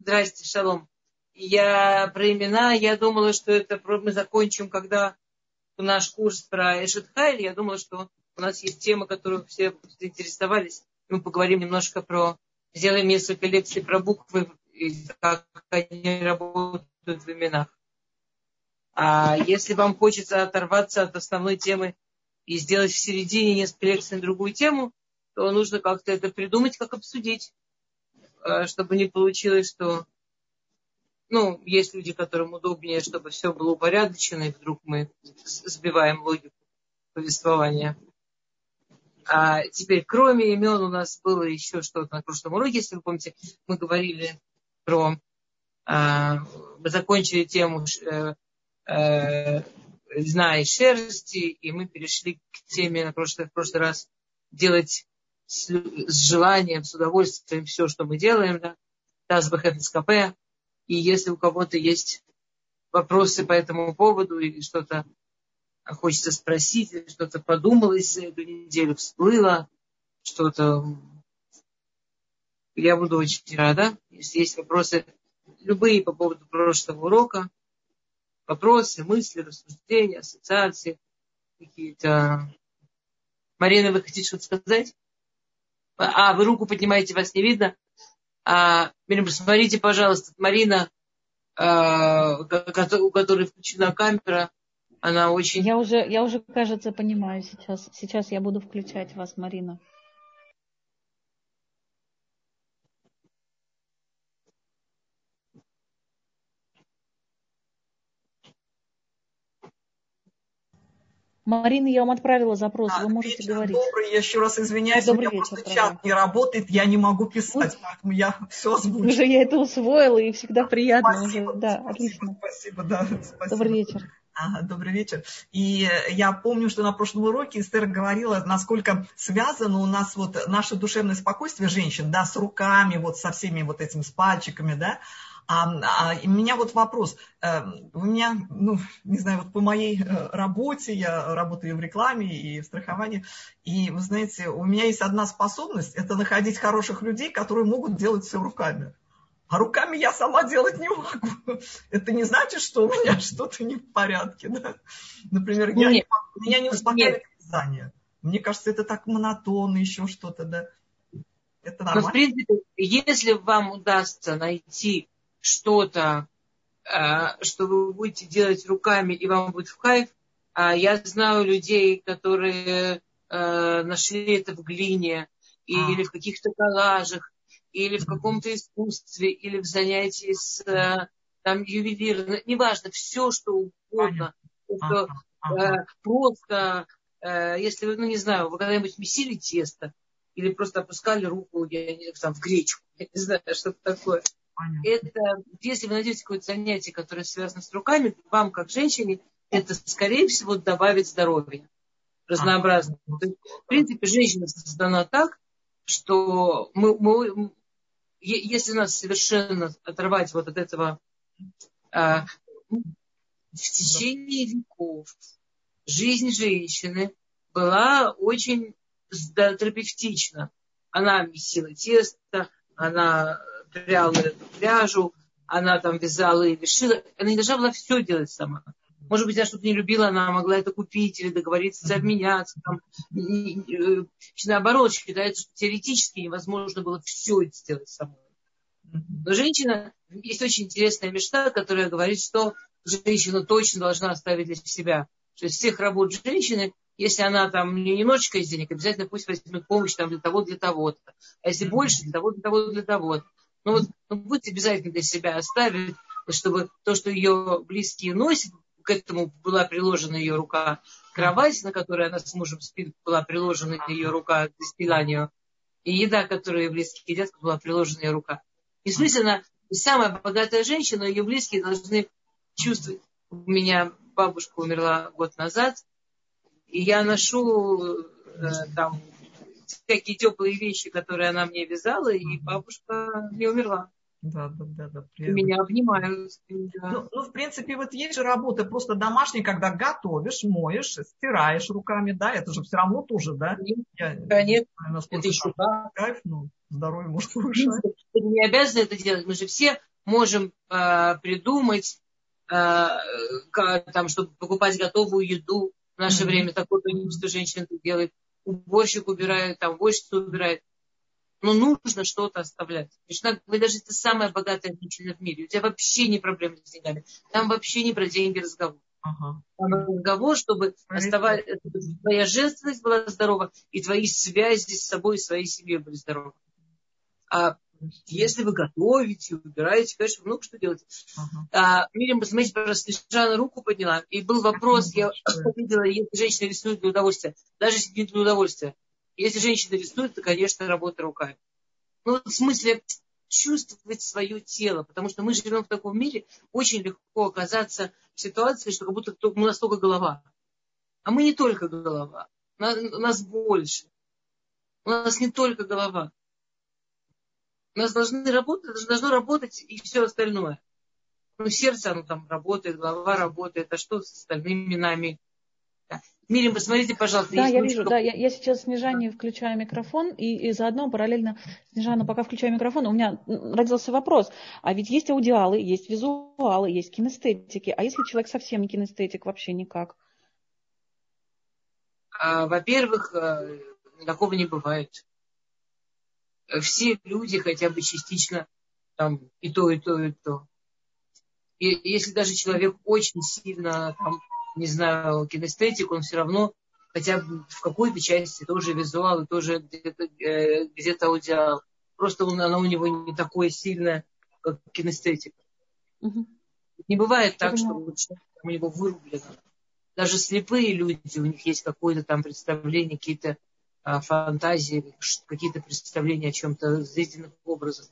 Здрасте, шалом. Я про имена, я думала, что мы закончим, когда наш курс про Эшет Хайль. Я думала, что у нас есть тема, которую все заинтересовались. Мы поговорим немножко сделаем несколько лекций про буквы и как они работают в именах. А если вам хочется оторваться от основной темы и сделать в середине несколько лекций на другую тему, то нужно как-то это придумать, как обсудить, чтобы не получилось, что есть люди, которым удобнее, чтобы все было упорядочено, и вдруг мы сбиваем логику повествования. А теперь, кроме имен, у нас было еще что-то на прошлом уроке. Если вы помните, мы говорили мы закончили тему льна и шерсти, и мы перешли к теме в прошлый раз делать с желанием, с удовольствием все, что мы делаем, да, ТАСБХФСКП. И если у кого-то есть вопросы по этому поводу или что-то хочется спросить, или что-то подумалось за эту неделю, всплыло, что-то, я буду очень рада. Если есть вопросы любые по поводу прошлого урока, вопросы, мысли, рассуждения, ассоциации, какие-то. Марина, вы хотите что-то сказать? Вы руку поднимаете, вас не видно. Марина, посмотрите, пожалуйста, Марина, у которой включена камера, она очень... Я уже, кажется, понимаю сейчас. Сейчас я буду включать вас, Марина. Марина, я вам отправила запрос, вы можете говорить. Добрый, я еще раз извиняюсь, Добрый у меня вечер, просто чат не работает, я не могу писать, поэтому я все озвучу. Уже я это усвоила, и всегда приятно. Спасибо, Да, спасибо, отлично. Спасибо, да, спасибо. Добрый вечер. Добрый вечер. И я помню, что на прошлом уроке Эстер говорила, насколько связано у нас наше душевное спокойствие женщин, да, с руками, со всеми этими, с пальчиками, да. И у меня вопрос. У меня, не знаю, по моей работе, я работаю в рекламе и в страховании, и, вы знаете, у меня есть одна способность, это находить хороших людей, которые могут делать все руками. А руками я сама делать не могу. Это не значит, что у меня что-то не в порядке. Да? Например, меня не успокаивает вязание. Мне кажется, это так монотонно, еще что-то. Да? Это нормально. Но, в принципе, если вам удастся найти что-то, что вы будете делать руками, и вам будет в кайф, я знаю людей, которые нашли это в глине, или в каких-то коллажах, или в каком-то искусстве, или в занятии с ювелиром, неважно, все, что угодно. Просто, если вы, не знаю, вы когда-нибудь месили тесто, или просто опускали руку в гречку, я не знаю, что-то такое. Это, если вы найдете какое-то занятие, которое связано с руками, вам, как женщине, это, скорее всего, добавит здоровья разнообразно. То есть, в принципе, женщина создана так, что если нас совершенно оторвать от этого в течение веков, жизнь женщины была очень терапевтична. Она месила тесто, она пряла эту пряжу, она вязала и шила. Она не должна была все делать сама. Может быть, она что-то не любила, она могла это купить или договориться, обменяться. Наоборот, считается, что теоретически невозможно было все это сделать самой. Но женщина, есть очень интересная мечта, которая говорит, что женщина точно должна оставить для себя. То есть всех работ женщины, если она немножечко из денег, обязательно пусть возьмет помощь для того-то. А если больше, для того-то. Будьте обязательно для себя оставить, чтобы то, что ее близкие носят, к этому была приложена ее рука. Кровать, на которой она с мужем спит, была приложена ее рука к застиланию. И еда, которую ее близкие едят, была приложена ее рука. И в смысле, она самая богатая женщина, ее близкие должны чувствовать. У меня бабушка умерла год назад, и я ношу всякие теплые вещи, которые она мне вязала, и бабушка не умерла. Да. Меня обнимают. Да. В принципе, есть же работа просто домашняя, когда готовишь, моешь, стираешь руками, да, это же все равно тоже, да? Конечно. Насколько это еще кайф, здоровье может повышать. Мы не обязаны это делать, мы же все можем придумать, там, чтобы покупать готовую еду. В наше время такое количество женщин это делает. Уборщик убирает, там, уборщица убирает. Но нужно что-то оставлять. Вы даже это самая богатая женщина в мире. У тебя вообще не проблемы с деньгами. Там вообще не про деньги разговор. Там разговор, чтобы твоя женственность была здорова, и твои связи с собой и своей семьей были здоровы. А если вы готовите, убираете, конечно, много что делать. Мирим, посмотрите, пожалуйста, Снежана руку подняла. И был вопрос, я видела, если женщина рисует для удовольствия, даже если не для удовольствия. Если женщина рисует, то, конечно, работа руками. Ну, в смысле, чувствовать свое тело, потому что мы живем в таком мире, очень легко оказаться в ситуации, что как будто у нас только голова. А мы не только голова, у нас больше. У нас не только голова. У нас должно работать и все остальное. Ну, сердце, оно там работает, голова работает, а что с остальными нами? Мирим, посмотрите, пожалуйста. Да, я вижу, да, я сейчас Снежане включаю микрофон, и заодно параллельно, Снежана, пока включаю микрофон, у меня родился вопрос, а ведь есть аудиалы, есть визуалы, есть кинестетики, а если человек совсем не кинестетик, вообще никак? Во-первых, такого не бывает. Все люди хотя бы частично там и то, и то, и то. И если даже человек очень сильно там, не знаю, кинестетик, он все равно хотя бы в какой-то части тоже визуал и тоже где-то аудиал. Просто оно у него не такое сильное, как кинестетик. Не бывает так, что у него вырублено. Даже слепые люди, у них есть какое-то там представление, какие-то фантазии, какие-то представления о чем-то зрительных образах.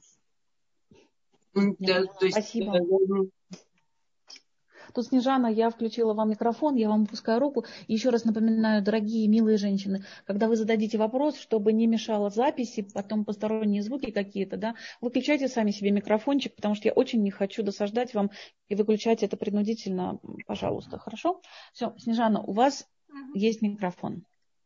Да, то есть, спасибо. Тут, Снежана, я включила вам микрофон, я вам опускаю руку. И еще раз напоминаю, дорогие, милые женщины, когда вы зададите вопрос, чтобы не мешало записи, потом посторонние звуки какие-то, да, выключайте сами себе микрофончик, потому что я очень не хочу досаждать вам, и выключайте это принудительно, пожалуйста, хорошо? Все, Снежана, у вас есть микрофон.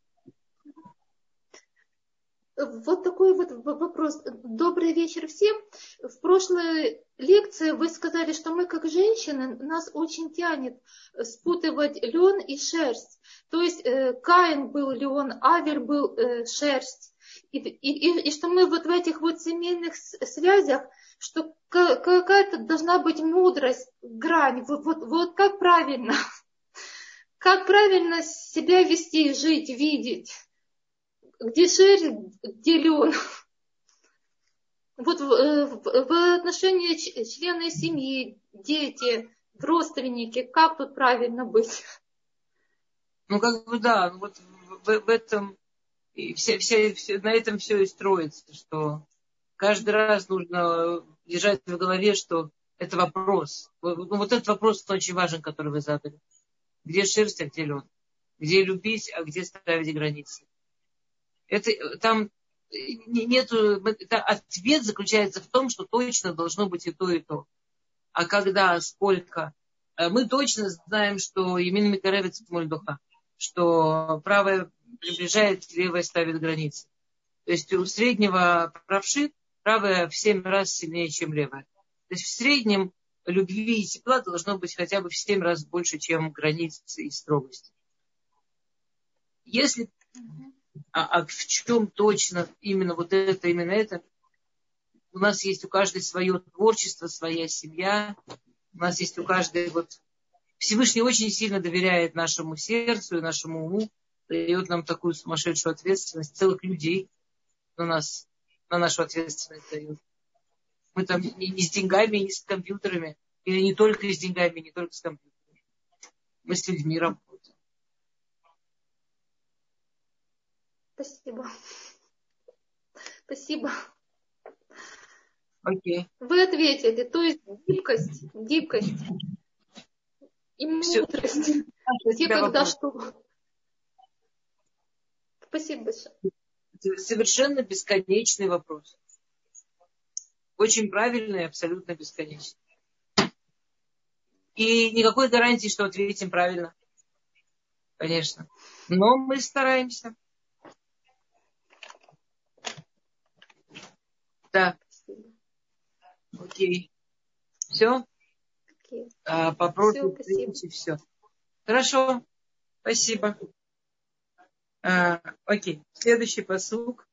Вот такой вот вопрос. Добрый вечер всем. В прошлой лекции вы сказали, что мы как женщины, нас очень тянет спутывать лен и шерсть. То есть Каин был лен, Авель был шерсть. И что мы вот в этих вот семейных связях, что какая-то должна быть мудрость, грань. Вот как правильно? Как правильно себя вести, жить, видеть? Где шерсть, где лен. Вот в отношении членов семьи, дети, родственники, как тут правильно быть? Ну, как бы да, вот в этом, и на этом все и строится, что каждый раз нужно держать в голове, что это вопрос. Вот этот вопрос очень важен, который вы задали. Где шерсть, а где лен? Где любить, а где ставить границы? Там нету, ответ заключается в том, что точно должно быть и то, и то. А когда, сколько? Мы точно знаем, что Емин Микаревец Мульдуха, что правое приближает, левое ставит границы. То есть у среднего правши правое в 7 раз сильнее, чем левое. То есть в среднем любви и тепла должно быть хотя бы в 7 раз больше, чем границы и строгости. Если в чем точно именно это. У нас есть у каждой свое творчество, своя семья. У нас есть у каждой Всевышний очень сильно доверяет нашему сердцу и нашему уму. Дает нам такую сумасшедшую ответственность. Целых людей на нашу ответственность дают. Мы там не с деньгами, не с компьютерами. Или не только с деньгами, не только с компьютерами. Мы с людьми работаем. Спасибо. Спасибо. Окей. Вы ответили, то есть гибкость и мудрость. Где, когда, что. Спасибо большое. Это совершенно бесконечный вопрос. Очень правильный и абсолютно бесконечный. И никакой гарантии, что ответим правильно. Конечно. Но мы стараемся. Да. Окей. Все? Окей. Попробуйте Все, спасибо. и все. Хорошо. Спасибо. Окей. Следующий пасук.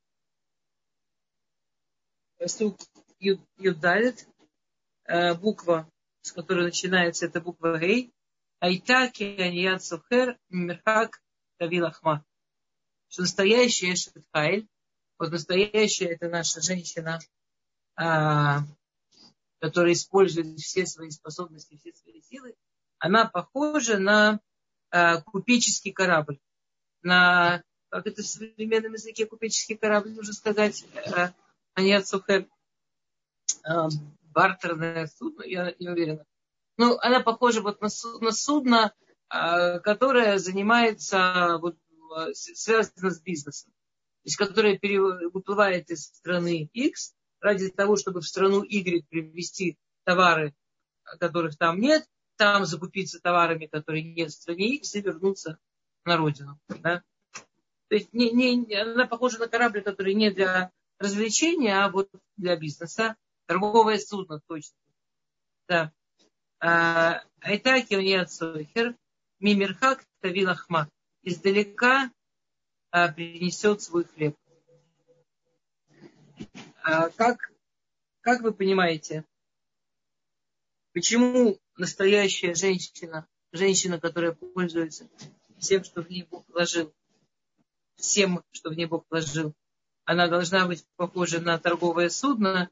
Пасук Юдалит. Буква, с которой начинается, это буква Гей. Айтаки Аният Сухер Мирхак Тавилахма. Что настоящая Эшет Хайль, вот настоящая это наша женщина, которая использует все свои способности, все свои силы, она похожа на купеческий корабль. На, как это в современном языке купеческий корабль, нужно сказать, Аният Сухер, бартерное судно, я не уверена. Ну, она похожа вот на судно, которое занимается, вот, связано с бизнесом. То есть, которое выплывает из страны X ради того, чтобы в страну Y привезти товары, которых там нет, там закупиться товарами, которые нет в стране X, и вернуться на родину. Да? То есть она похожа на корабль, который не для развлечения, а вот для бизнеса. Торговое судно, точно. Да. Айтаки Уният Сохер, Мимирхак Тавилахма. Издалека принесет свой хлеб. Как вы понимаете, почему настоящая женщина, которая пользуется всем, что в ней Бог вложил, она должна быть похожа на торговое судно,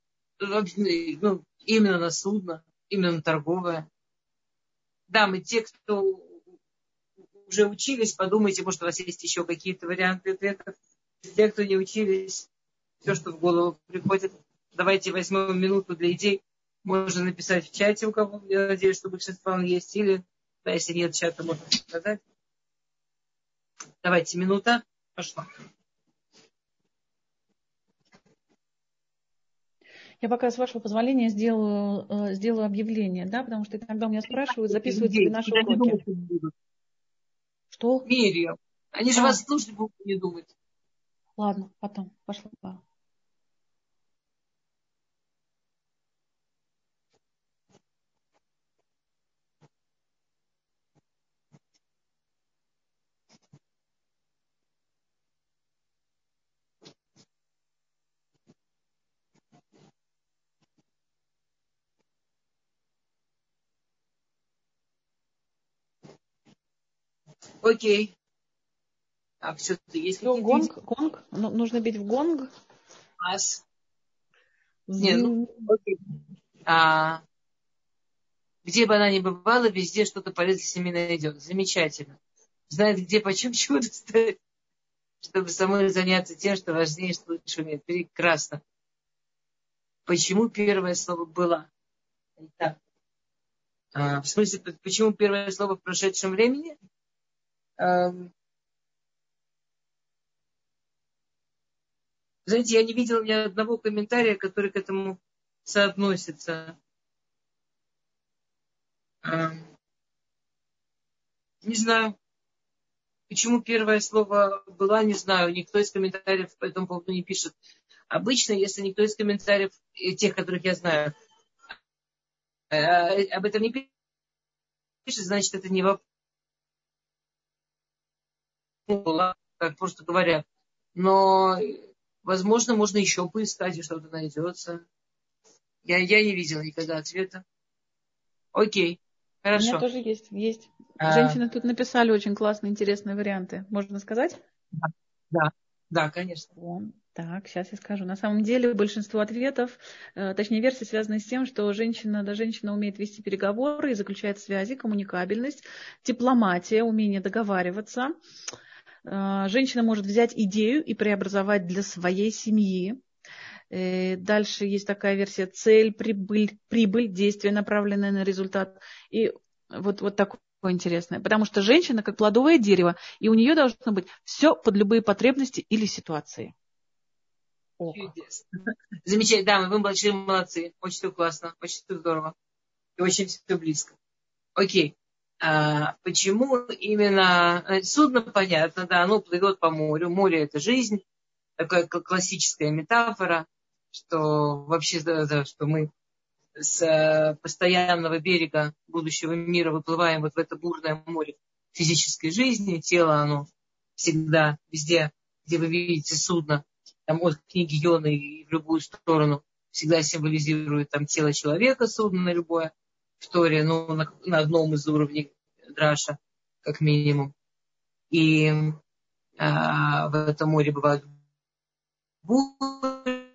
именно на судно, именно на торговое. Да, мы те, кто уже учились, подумайте, может, у вас есть еще какие-то варианты ответов. Те, кто не учились, все, что в голову приходит, давайте возьмем минуту для идей. Можно написать в чате, у кого, я надеюсь, что большинство есть, или, да, если нет чата, можно сказать. Давайте, минута пошла. Я пока, с вашего позволения, сделаю объявление, да, потому что иногда у меня спрашивают, записываются ли наши уроки. Что? Мирьям. Они же вас слушать будут, не думать. Ладно, потом. Пошла. Окей. А все-таки есть Все, какие-то... гонг. Нужно бить в гонг. Окей. Где бы она ни бывала, везде что-то полезное с ними найдет. Замечательно. Знает, где почем чудо стоит, чтобы самой заняться тем, что важнее, что лучше умеет. Прекрасно. Почему первое слово «была»? Итак, в смысле, почему первое слово в прошедшем времени? Знаете, я не видела ни одного комментария, который к этому соотносится. Не знаю. Почему первое слово «была», не знаю. Никто из комментариев по этому поводу не пишет. Обычно, если никто из комментариев, тех, которых я знаю, об этом не пишет, значит, это не вопрос, как просто говорят. Но, возможно, можно еще поискать, и что-то найдется. Я не видела никогда ответа. Окей, хорошо. У меня тоже есть. Женщины тут написали очень классные, интересные варианты. Можно сказать? Да, конечно. Так, сейчас я скажу. На самом деле большинство ответов, точнее версии, связаны с тем, что женщина умеет вести переговоры и заключает связи, коммуникабельность, дипломатия, умение договариваться. Женщина может взять идею и преобразовать для своей семьи. Дальше есть такая версия: цель, прибыль, действие, направленное на результат. И вот такое интересное. Потому что женщина как плодовое дерево, и у нее должно быть все под любые потребности или ситуации. Чудесно. Замечательно. Да, вы большие молодцы. Очень все классно, очень все здорово. И очень все близко. Окей. Почему именно... Судно, понятно, да, оно плывет по морю. Море – это жизнь. Такая классическая метафора, что вообще, да, что мы с постоянного берега будущего мира выплываем вот в это бурное море физической жизни. Тело, оно всегда везде, где вы видите судно, там от книги Йоны и в любую сторону, всегда символизирует там тело человека, судно на любое, в Торе, ну, на одном из уровней Драша, как минимум. И в этом море бывают бури,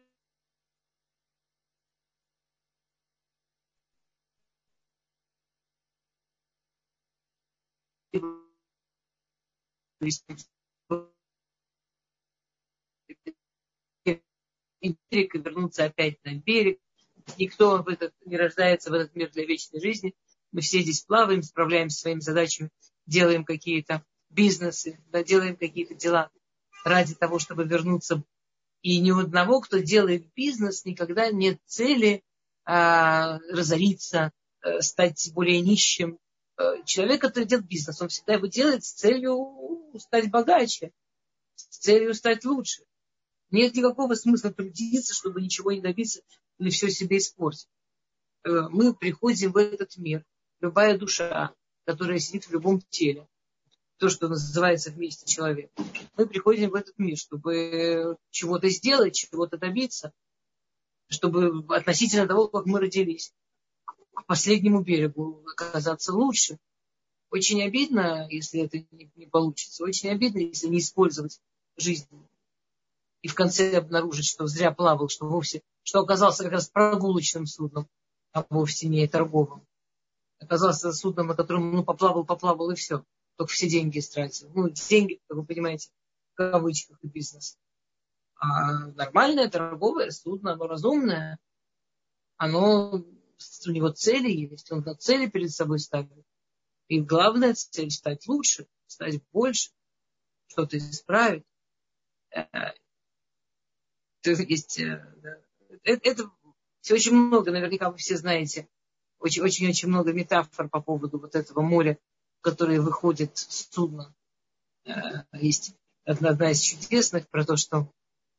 и берег, и вернуться опять на берег. Никто не рождается в этот мир для вечной жизни. Мы все здесь плаваем, справляемся со своими задачами, делаем какие-то бизнесы, да, делаем какие-то дела ради того, чтобы вернуться. И ни у одного, кто делает бизнес, никогда нет цели разориться, стать более нищим. Человек, который делает бизнес, он всегда его делает с целью стать богаче, с целью стать лучше. Нет никакого смысла трудиться, чтобы ничего не добиться или все себе испортить. Мы приходим в этот мир, любая душа, которая сидит в любом теле, то, что называется вместе человек. Мы приходим в этот мир, чтобы чего-то сделать, чего-то добиться, чтобы относительно того, как мы родились, к последнему берегу оказаться лучше. Очень обидно, если это не получится. Очень обидно, если не использовать жизнь. И в конце обнаружить, что зря плавал, что оказался как раз прогулочным судном, а вовсе не торговым. Оказался судном, на котором поплавал и все. Только все деньги истратил. Ну, деньги, как вы понимаете, в кавычках и бизнес. А нормальное торговое судно, оно разумное, у него цели есть, он цели перед собой ставит. И главная цель — стать лучше, стать больше, что-то исправить. Это все очень много, наверняка вы все знаете, очень-очень много метафор по поводу вот этого моря, в которое выходит судно. Есть одна из чудесных про то, что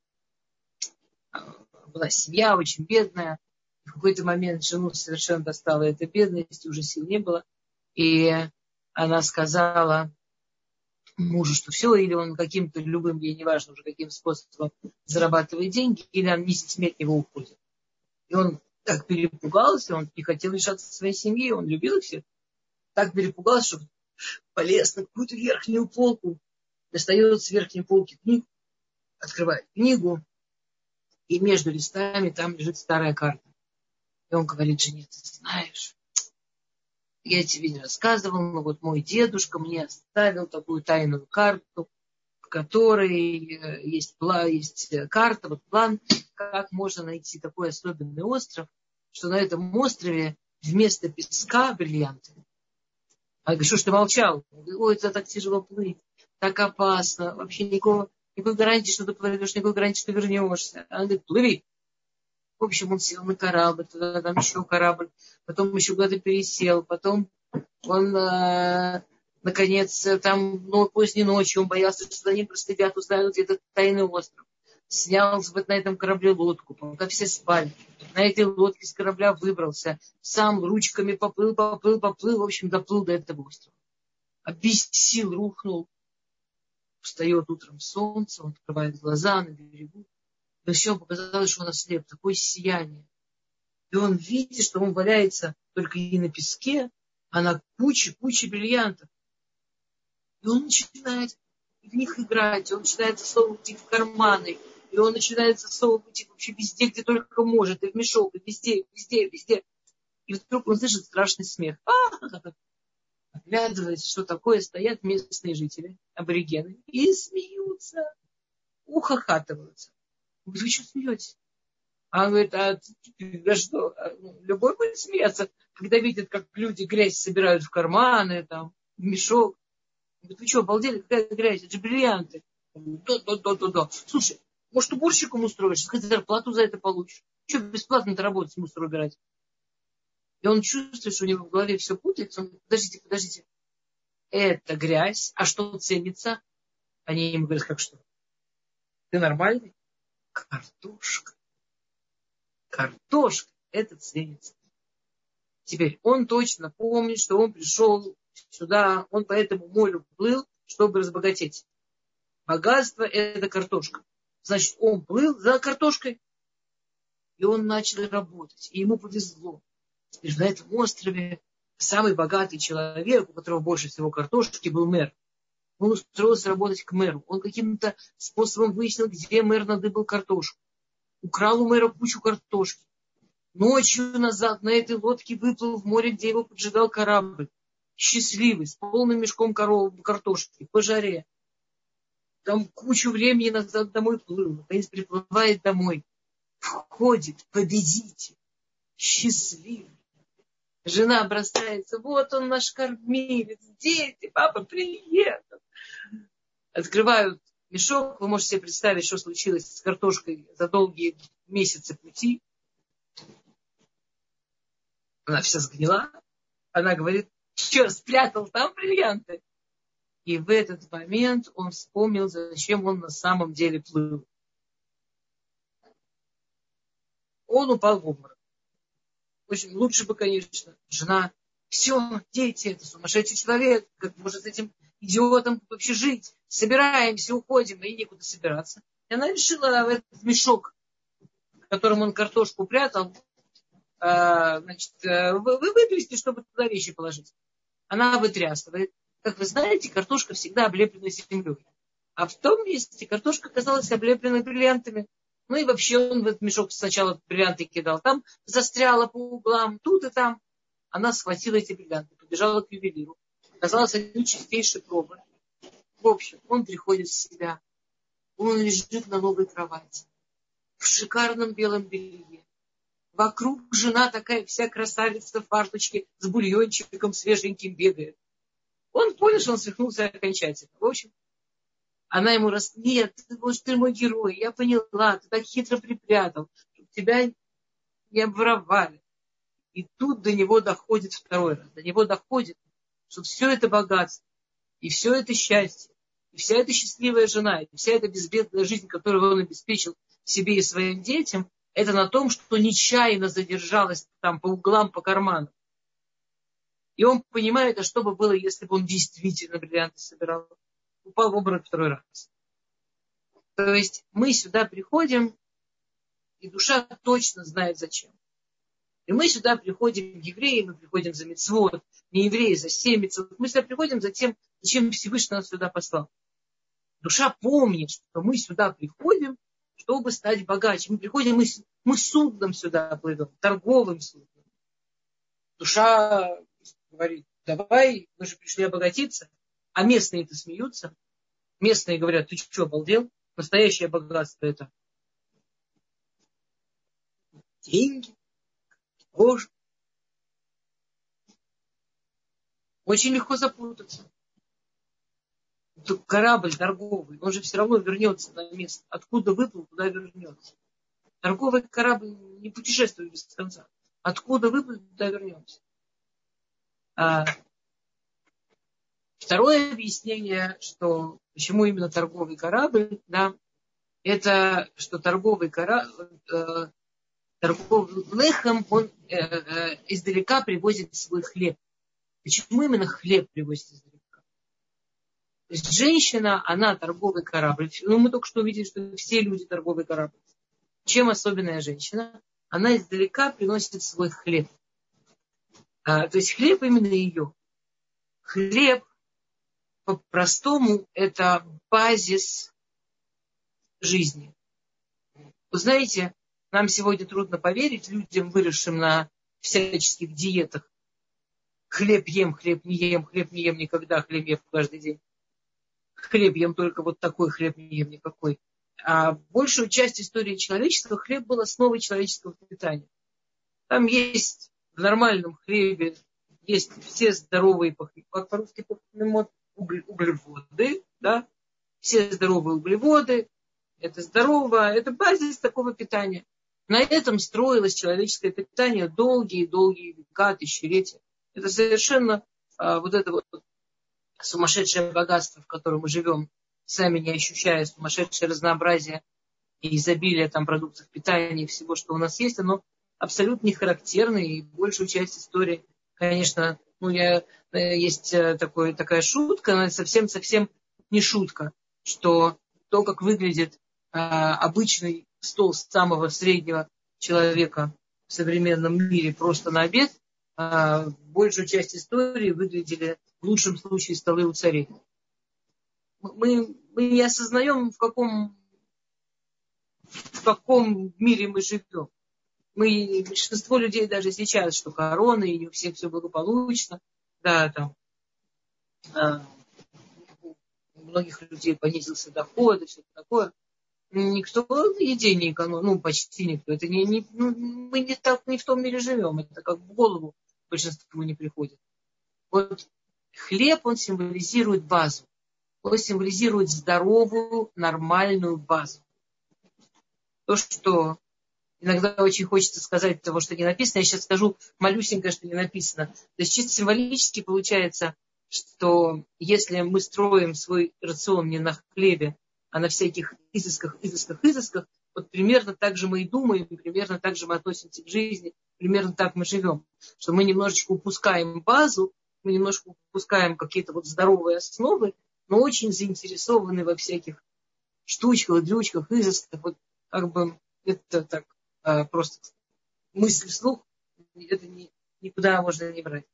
была семья очень бедная. В какой-то момент жену совершенно достала эта бедность, уже сил не было. И она сказала мужу, что все, или он каким-то любым, ей неважно уже каким способом зарабатывает деньги, или она ни с детьми от него уходит. И он так перепугался, он не хотел лишаться своей семьи, он любил их всех. Так перепугался, что полез на какую-то верхнюю полку, достает с верхней полки книгу, открывает книгу, и между листами там лежит старая карта. И он говорит жене: ты знаешь, я тебе не рассказывал, но вот мой дедушка мне оставил такую тайную карту, в которой есть карта, вот план, как можно найти такой особенный остров, что на этом острове вместо песка бриллианты. А я говорю: что ж ты молчал? Ой, это так тяжело плыть, так опасно, вообще никакой гарантии, что ты плывешь, никакой гарантии, что вернешься. Она говорит: плыви. В общем, он сел на корабль, туда там еще корабль, потом еще куда-то пересел, потом он, наконец, там поздней ночью, он боялся, что за ним проследят, узнают, где этот тайный остров. Снял вот на этом корабле лодку, пока все спали. На этой лодке с корабля выбрался, сам ручками поплыл, в общем, доплыл до этого острова. А без сил рухнул. Встает утром солнце, он открывает глаза на берегу. Но все показалось, что он ослеп, такое сияние. И он видит, что он валяется только не на песке, а на куче бриллиантов. И он начинает в них играть, он начинает засовывать их в карманы, и он начинает засовывать их вообще везде, где только может, и в мешок, и везде. И вдруг он слышит страшный смех. Оглядывается, что такое, стоят местные жители, аборигены, и смеются, ухахатываются. Он говорит: вы что смеетесь? А он говорит: а что? Любой будет смеяться, когда видит, как люди грязь собирают в карманы, там, в мешок. Он говорит: вы что, обалдели? Какая грязь? Это же бриллианты. Да. Слушай, может, уборщиком устроишься, хоть зарплату за это получишь. Что бесплатно-то работать, мусор убирать? И он чувствует, что у него в голове все путается. Он говорит: подождите. Это грязь. А что ценится? Они ему говорят: как что? Ты нормальный? Картошка. Это ценится. Теперь он точно помнит, что он пришел сюда, он по этому морю плыл, чтобы разбогатеть. Богатство – это картошка. Значит, он плыл за картошкой, и он начал работать. И ему повезло. Теперь на этом острове самый богатый человек, у которого больше всего картошки, был мэр. Он устроился работать к мэру. Он каким-то способом выяснил, где мэр надыбал картошку. Украл у мэра кучу картошки. Ночью назад на этой лодке выплыл в море, где его поджидал корабль. Счастливый, с полным мешком картошки, по жаре. Там кучу времени назад домой плыл. Наконец приплывает домой. Входит, победитель. Счастливый. Жена бросается. Вот он наш кормилец. Дети, папа приехал. Открывают мешок. Вы можете себе представить, что случилось с картошкой за долгие месяцы пути. Она вся сгнила. Она говорит, что, спрятал там бриллианты? И в этот момент он вспомнил, зачем он на самом деле плыл. Он упал в обморок. В общем, лучше бы, конечно, жена. Все, дети, это сумасшедший человек. Как может с этим идиотом вообще жить? Собираемся, уходим, и некуда собираться. И она решила в этот мешок, в котором он картошку прятал, значит, вытрясти, чтобы туда вещи положить. Она вытрясывает. Как вы знаете, картошка всегда облеплена землей. А в том месте картошка оказалась облеплена бриллиантами. Ну и вообще он в этот мешок сначала бриллианты кидал. Там застряла по углам, тут и там. Она схватила эти бриллианты, побежала к ювелиру. Оказалось, они чистейшие пробы. В общем, он приходит в себя. Он лежит на новой кровати. В шикарном белом белье. Вокруг жена такая вся красавица в фарточке с бульончиком свеженьким бегает. Он понял, что он свихнулся окончательно. В общем, она ему нет, ты мой герой, я поняла, ты так хитро припрятал, чтобы тебя не обворовали. И тут до него доходит второй раз. До него доходит, что все это богатство, и все это счастье, и вся эта счастливая жена, и вся эта безбедная жизнь, которую он обеспечил себе и своим детям, это на том, что нечаянно задержалась там по углам, по карманам. И он понимает, а что бы было, если бы он действительно бриллианты собирал. Упал в обморок второй раз. То есть мы сюда приходим, и душа точно знает зачем. И мы сюда приходим, евреи, мы приходим за мицвот, не евреи, за 7 мицвот. Мы сюда приходим за тем, зачем Всевышний нас сюда послал. Душа помнит, что мы сюда приходим, чтобы стать богаче. Мы приходим, мы судном сюда плывем, торговым судном. Душа говорит, давай, мы же пришли обогатиться. А местные-то смеются. Местные говорят, ты что, обалдел? Настоящее богатство это деньги, кожа. Очень легко запутаться. Корабль торговый, он же все равно вернется на место. Откуда выплыл, туда вернется. Торговый корабль не путешествует без конца. Откуда выплыл, туда вернется. Второе объяснение, что почему именно торговый корабль, да, это что торговый лехем, он издалека привозит свой хлеб. Почему именно хлеб привозит издалека? То есть женщина, она торговый корабль. Ну, мы только что увидели, что все люди торговый корабль. Чем особенная женщина? Она издалека приносит свой хлеб. То есть хлеб именно ее. Хлеб, по-простому, это базис жизни. Вы знаете, нам сегодня трудно поверить, людям, выросшим на всяческих диетах. Хлеб ем, хлеб не ем никогда, хлеб ем каждый день. Хлеб ем только вот такой, хлеб не ем никакой. А большую часть истории человечества хлеб был основой человеческого питания. Там есть в нормальном хлебе, есть все здоровые, по-русски углеводы, да? Все здоровые углеводы, это здорово, это базис такого питания. На этом строилось человеческое питание долгие века, тысячелетия. Это совершенно вот это вот сумасшедшее богатство, в котором мы живем, сами не ощущая сумасшедшее разнообразие и изобилие там продуктов питания и всего, что у нас есть, оно абсолютно не характерны, и большую часть истории, конечно, есть такая шутка, но это совсем не шутка, что то, как выглядит обычный стол самого среднего человека в современном мире просто на обед, большую часть истории выглядели в лучшем случае столы у царей. Мы не осознаем, в каком мире мы живем. Большинство людей даже сейчас, что короны, и у всех все благополучно. Да, там у многих людей понизился доход и все такое. Никто в еде не экономит, почти никто. Это мы не в том мире живем. Это как в голову большинству не приходит. Вот хлеб, он символизирует базу. Он символизирует здоровую, нормальную базу. То, что иногда очень хочется сказать того, что не написано. Я сейчас скажу малюсенькое, что не написано. То есть чисто символически получается, что если мы строим свой рацион не на хлебе, а на всяких изысках, вот примерно так же мы и думаем, примерно так же мы относимся к жизни, примерно так мы живем. Что мы немножечко упускаем базу, мы немножко упускаем какие-то вот здоровые основы, но очень заинтересованы во всяких штучках, дрючках, изысках. Вот как бы это так просто мысль вслух, это никуда можно не брать.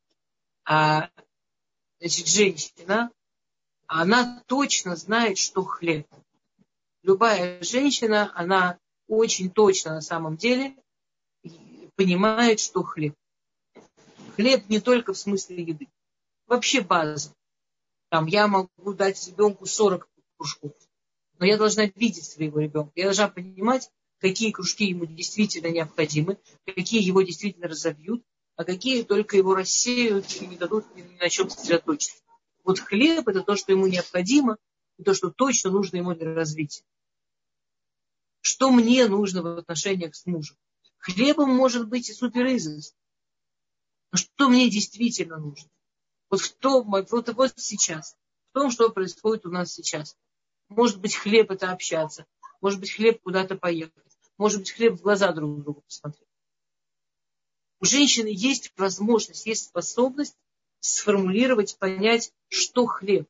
Значит, женщина, она точно знает, что хлеб. Любая женщина, она очень точно на самом деле понимает, что хлеб. Хлеб не только в смысле еды. Вообще база. Я могу дать ребенку 40 кружков. Но я должна видеть своего ребенка. Я должна понимать, какие кружки ему действительно необходимы, какие его действительно разовьют, а какие только его рассеют и не дадут ни на чем сосредоточиться. Вот хлеб – это то, что ему необходимо, и то, что точно нужно ему для развития. Что мне нужно в отношениях с мужем? Хлебом может быть и суперизыsk. Но что мне действительно нужно? Вот сейчас. В том, что происходит у нас сейчас. Может быть, хлеб – это общаться. Может быть, хлеб куда-то поехать. Может быть, хлеб в глаза друг другу посмотреть. У женщины есть возможность, есть способность сформулировать, понять, что хлеб.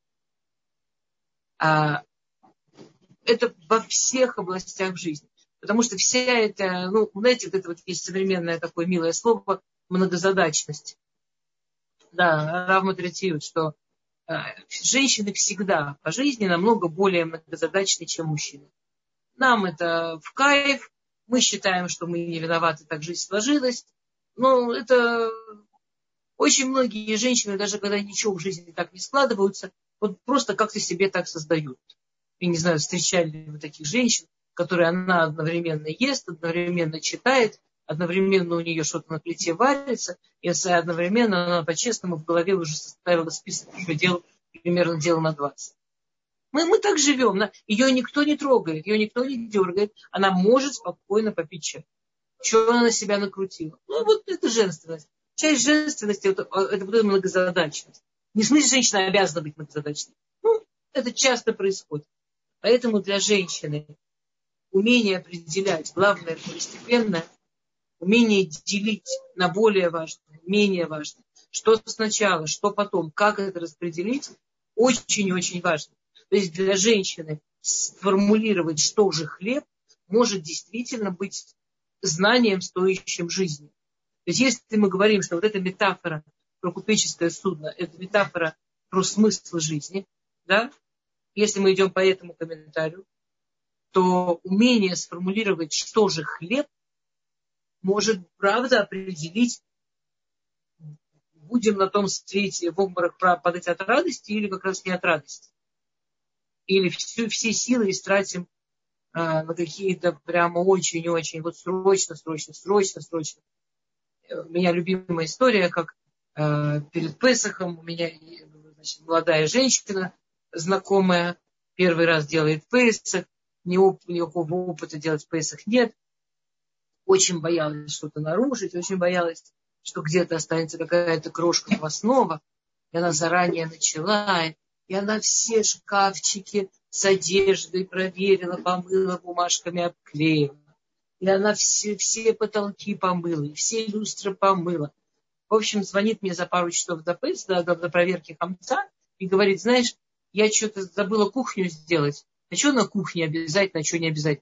Это во всех областях жизни. Потому что вся эта, знаете, это вот есть современное такое милое слово многозадачность. Да, Рав Матратиют, что женщины всегда по жизни намного более многозадачны, чем мужчины. Нам это в кайф, мы считаем, что мы не виноваты, так жизнь сложилась. Но это очень многие женщины, даже когда ничего в жизни так не складываются, вот просто как-то себе так создают. Я не знаю, встречали ли вы таких женщин, которые она одновременно ест, одновременно читает, одновременно у нее что-то на плите варится, и одновременно она по-честному в голове уже составила список ее дел, примерно дел на 20. Мы так живем. Ее никто не трогает, ее никто не дергает. Она может спокойно попить чай. Что она на себя накрутила? Вот это женственность. Часть женственности это вот многозадачность. Не в смысле, женщина обязана быть многозадачной. Это часто происходит. Поэтому для женщины умение определять, главное второстепенное, умение делить на более важное, менее важное, что сначала, что потом, как это распределить, очень-очень важно. То есть для женщины сформулировать, что же хлеб, может действительно быть знанием, стоящим жизни. То есть если мы говорим, что вот эта метафора про купеческое судно, это метафора про смысл жизни, да, если мы идем по этому комментарию, то умение сформулировать, что же хлеб, может, правда, определить, будем на том свете в обморок падать от радости или как раз не от радости. Или все силы истратим на какие-то прямо очень-очень, вот срочно. У меня любимая история, как перед Песахом у меня молодая женщина, знакомая, первый раз делает Песах, никакого опыта делать Песах нет. Очень боялась что-то нарушить, очень боялась, что где-то останется какая-то крошка квасного. И она заранее начала, и она все шкафчики с одеждой проверила, помыла, бумажками обклеила. И она все потолки помыла, и все люстры помыла. В общем, звонит мне за пару часов до проверки хамца и говорит, знаешь, я что-то забыла кухню сделать. А что на кухне обязательно, а что не обязательно?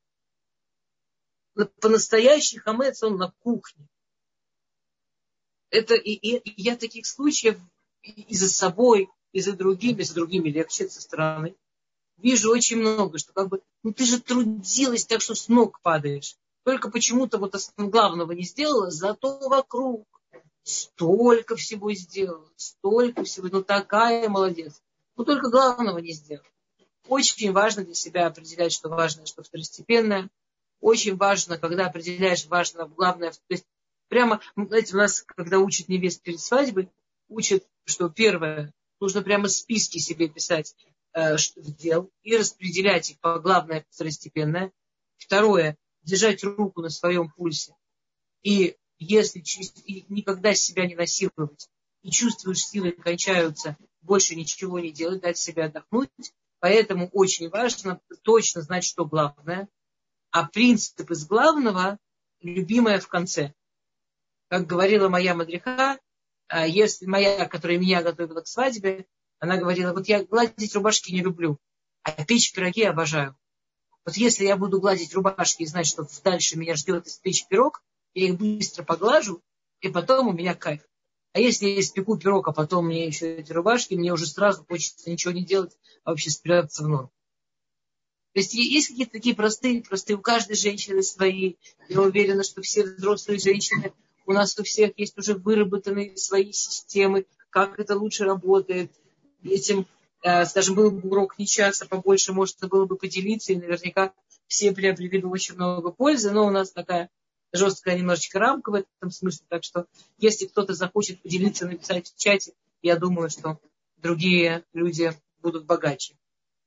По-настоящему хамец он на кухне. Это и я таких случаев и за собой, и за другими легче со стороны. Вижу очень много, что как бы, ты же трудилась так, что с ног падаешь. Только почему-то вот главного не сделала, зато вокруг столько всего сделала, столько всего, такая молодец. Только главного не сделала. Очень важно для себя определять, что важно, что второстепенное. Очень важно, когда определяешь, важно, главное. То есть прямо, знаете, у нас, когда учат невест перед свадьбой, учат, что первое, нужно прямо списки себе писать, что дел, и распределять их по главное, второстепенное. Второе, держать руку на своем пульсе. И если и никогда себя не насиловать, и чувствуешь, силы кончаются, больше ничего не делать, дать себе отдохнуть. Поэтому очень важно точно знать, что главное. А принцип из главного – любимое в конце. Как говорила моя мадриха, если моя, которая меня готовила к свадьбе, она говорила, вот я гладить рубашки не люблю, а печь пироги обожаю. Вот если я буду гладить рубашки и знать, что дальше меня ждет испечь пирог, я их быстро поглажу, и потом у меня кайф. А если я испеку пирог, а потом мне еще эти рубашки, мне уже сразу хочется ничего не делать, а вообще спрятаться в нору. То есть есть какие-то такие простые, у каждой женщины свои. Я уверена, что все взрослые женщины, у нас у всех есть уже выработанные свои системы, как это лучше работает. Этим, скажем, был бы урок не часа, побольше можно было бы поделиться, и наверняка все приобрели бы очень много пользы, но у нас такая жесткая немножечко рамка в этом смысле, так что если кто-то захочет поделиться, написать в чате, я думаю, что другие люди будут богаче.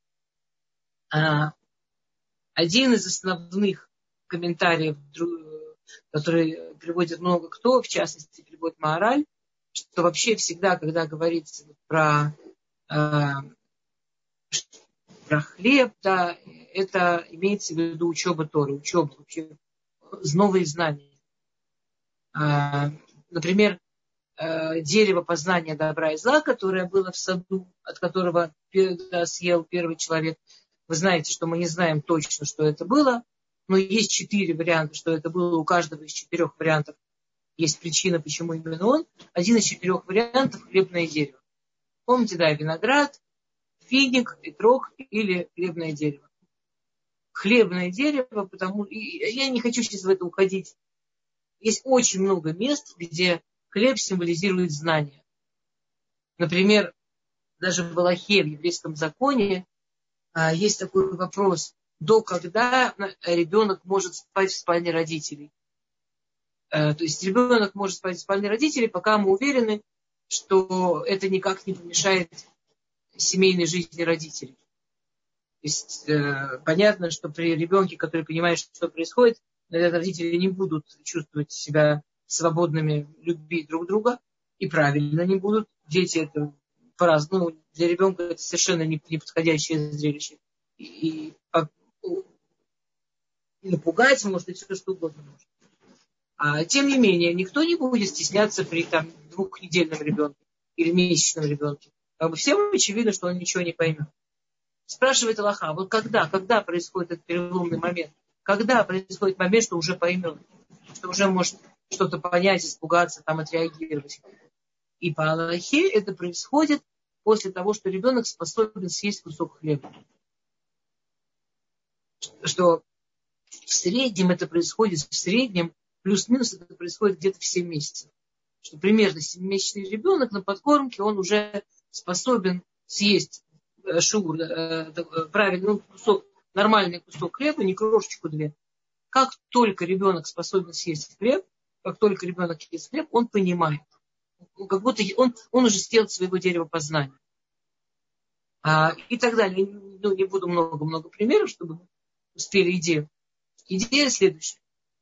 Один из основных комментариев, который приводит много кто, в частности, приводит Маораль, что вообще всегда, когда говорится про хлеб, да, это имеется в виду учеба Торы, учеба, вообще новые знания. Например, дерево познания добра и зла, которое было в саду, от которого съел первый человек. Вы знаете, что мы не знаем точно, что это было, но есть 4 варианта, что это было. У каждого из 4 вариантов есть причина, почему именно он. Один из 4 вариантов – хлебное дерево. Помните, да, виноград, финик, этрог или хлебное дерево. Хлебное дерево, потому я не хочу сейчас в это уходить. Есть очень много мест, где хлеб символизирует знание. Например, даже в Алахе, в еврейском законе, есть такой вопрос, до когда ребенок может спать в спальне родителей. То есть ребенок может спать в спальне родителей, пока мы уверены, что это никак не помешает семейной жизни родителей. То есть понятно, что при ребенке, который понимает, что происходит, родители не будут чувствовать себя свободными любить друг друга, и правильно не будут. Дети это по-разному. Для ребенка это совершенно неподходящее зрелище. И напугать может, и все что угодно может. Тем не менее, никто не будет стесняться при 2-недельном ребенке или месячном ребенке. Всем очевидно, что он ничего не поймет. Спрашивает Аллаха, вот когда происходит этот переломный момент? Когда происходит момент, что уже поймет, что уже может что-то понять, испугаться, отреагировать. И по Аллахе это происходит после того, что ребенок способен съесть кусок хлеба. Что в среднем это происходит, плюс-минус это происходит где-то в 7 месяцев. Что примерно 7-месячный ребенок на подкормке, он уже способен съесть шур, правильный нормальный кусок хлеба, не крошечку 2. Как только ребенок способен съесть хлеб, как только ребенок ест хлеб, он понимает. Как будто он уже сделал своего дерева познания. И так далее. Не буду много примеров, чтобы мы успели идею. Идея следующая.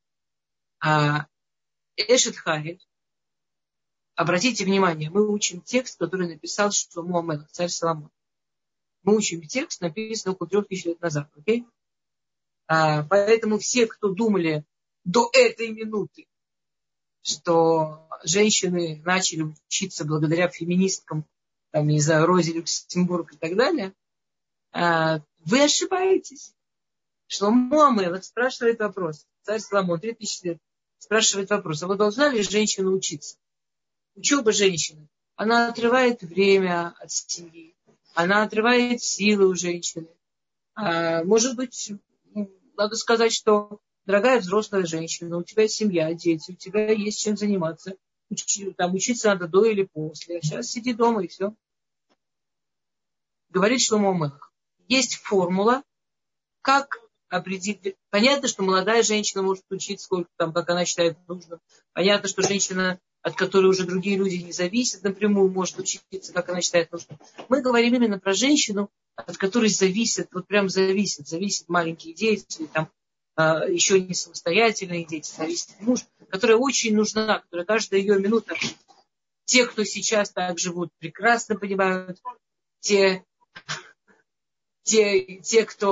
Эшет Хайль. Обратите внимание, мы учим текст, который написал Шломо ха-Мелех, царь Соломон. Мы учим текст, написанный около 3000 лет назад. Okay? Поэтому все, кто думали до этой минуты, что женщины начали учиться благодаря феминисткам, там, не знаю, Розе Люксембург и так далее, вы ошибаетесь. Шломо Амелех спрашивает вопрос. Царь Соломон, 3000 лет, спрашивает вопрос. А вот должна ли женщина учиться? Учеба женщины. Она отрывает время от семьи. Она отрывает силы у женщины. Может быть, надо сказать, что, дорогая взрослая женщина, у тебя семья, дети, у тебя есть чем заниматься. Учиться надо до или после. А сейчас сиди дома и все. Говорит Шломо Амелех. Есть формула, как определить. Понятно, что молодая женщина может учиться сколько там, как она считает нужным. Понятно, что женщина, от которой уже другие люди не зависят, напрямую может учиться, как она считает нужным. Мы говорим именно про женщину, от которой зависят, вот прям зависят маленькие дети, там, еще не самостоятельные дети, зависит муж, которая очень нужна, которая каждая ее минута. Те, кто сейчас так живут, прекрасно понимают, те, кто